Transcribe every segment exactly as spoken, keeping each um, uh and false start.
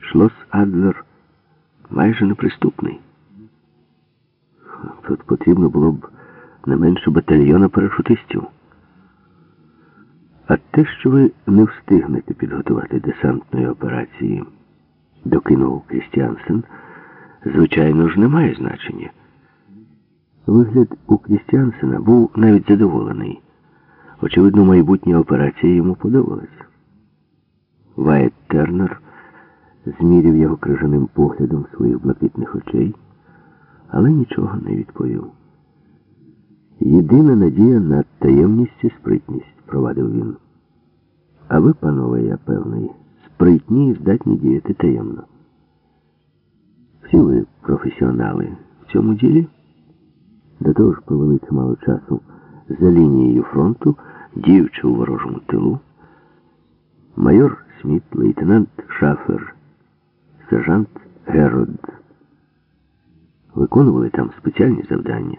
Шлос Адлер майже неприступний. Тут потрібно було б не менше батальйона парашутистів. А те, що ви не встигнете підготувати десантної операції, докинув Крістіансен, звичайно ж, не має значення. Вигляд у Крістіансена був навіть задоволений. Очевидно, майбутня операція йому подобалась. Вайт Тернер зміряв його крижаним поглядом своїх блакитних очей, але нічого не відповів. «Єдина надія на таємність і спритність», – провадив він. «А ви, панове, я певний, спритні і здатні діяти таємно. Всі ви професіонали в цьому ділі. До того ж провели чимало часу за лінією фронту, діючи у ворожому тилу. Майор Сміт, лейтенант Шафер, сержант Геррод виконували там спеціальні завдання.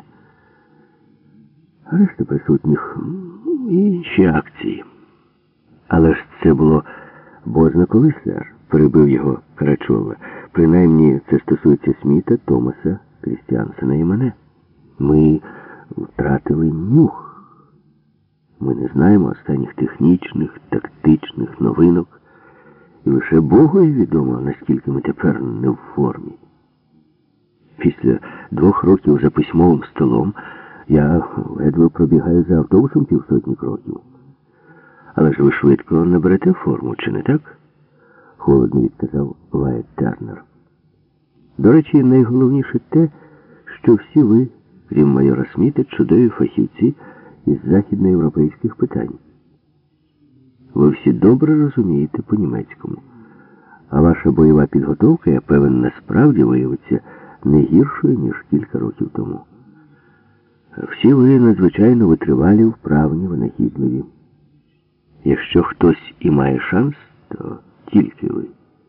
А решта присутніх – і інші акції. Але ж це було бозна коли, сер, перебив його Карачова. Принаймні це стосується Сміта, Томаса, Крістіансена і мене. Ми втратили нюх. Ми не знаємо останніх технічних, тактичних новинок. І лише Богові відомо, наскільки ми тепер не в формі. Після двох років за письмовим столом я ледве пробігаю за автобусом півсотні кроків. Але ж ви швидко наберете форму, чи не так? Холодно відказав Вайт Тернер. До речі, найголовніше те, що всі ви, крім майора Сміта, чудові фахівці із західноєвропейських питань. Ви всі добре розумієте по-німецькому. А ваша бойова підготовка, я певен, насправді виявиться не гіршою, ніж кілька років тому. Всі ви надзвичайно витривалі, вправні, винахідливі. Якщо хтось і має шанс, то тільки ви.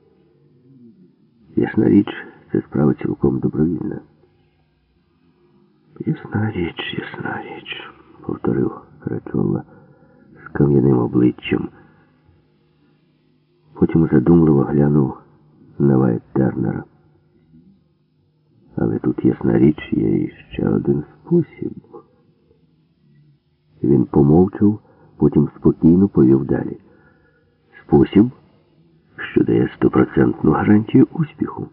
Ясна річ, це справа цілком добровільна. Ясна річ, ясна річ, повторив Карачова з кам'яним обличчям. Потім задумливо глянув на Вайт Тернера. Але тут, ясна річ, є ще один спосіб. Він помовчав, потім спокійно повів далі. Спосіб, що дає стопроцентну гарантію успіху.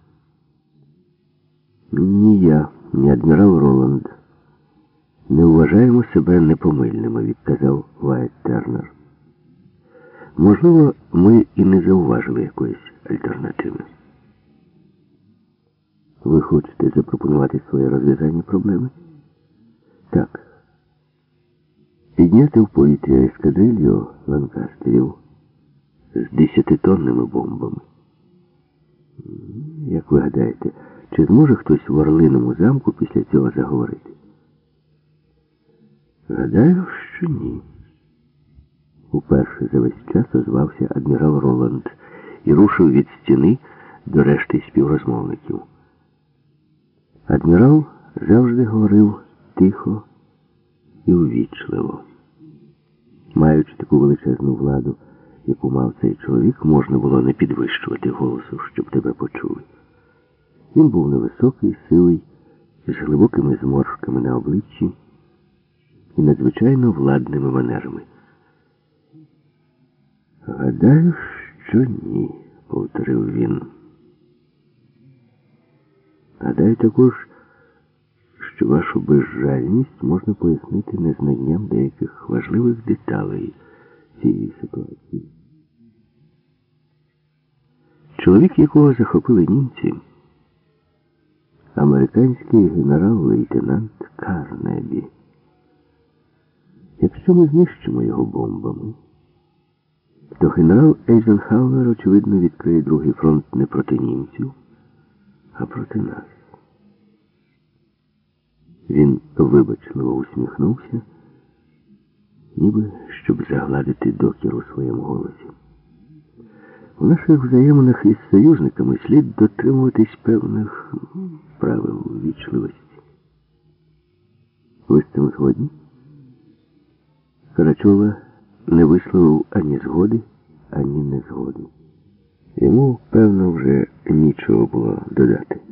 Ні я, ні адмірал Роланд не вважаємо себе непомильними, відказав Вайт Тернер. Можливо, ми і не зауважили якоїсь альтернативи. Ви хочете запропонувати своє розв'язання проблеми? Так. Підняти в повітря ескадрилью ланкастерів з десятитонними бомбами. Як ви гадаєте, чи зможе хтось в Орлиному замку після цього заговорити? Гадаю, що ні. Уперше за весь час озвався адмірал Роланд і рушив від стіни до решти співрозмовників. Адмірал завжди говорив тихо і увічливо. Маючи таку величезну владу, яку мав цей чоловік, можна було не підвищувати голосу, щоб тебе почули. Він був невисокий, сивий, з глибокими зморшками на обличчі і надзвичайно владними манерами. «Гадаю, що ні», – повторив він. «Гадаю також, що вашу безжальність можна пояснити незнанням деяких важливих деталей цієї ситуації». Чоловік, якого захопили німці, американський генерал-лейтенант Карнебі. Якщо ми знищимо його бомбами, то генерал Ейзенхауер, очевидно, відкриє другий фронт не проти німців, а проти нас. Він вибачливо усміхнувся, ніби щоб загладити докір у своєму голосі. У наших взаєминах із союзниками слід дотримуватись певних правил ввічливості. Ви з цим згодні? Карачова не висловив ані згоди, ані незгоди. Йому, певно, вже нічого було додати.